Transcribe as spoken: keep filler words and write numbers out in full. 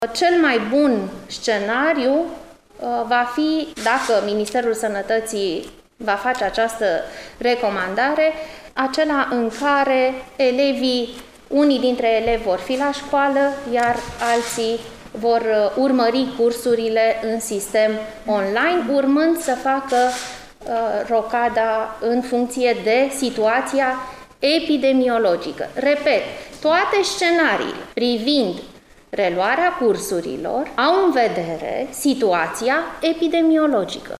Cel mai bun scenariu va fi, dacă Ministerul Sănătății va face această recomandare, acela în care elevii, unii dintre elevi vor fi la școală, iar alții vor urmări cursurile în sistem online, urmând să facă uh, rocada în funcție de situația epidemiologică. Repet, toate scenariile privind reluarea cursurilor au în vedere situația epidemiologică.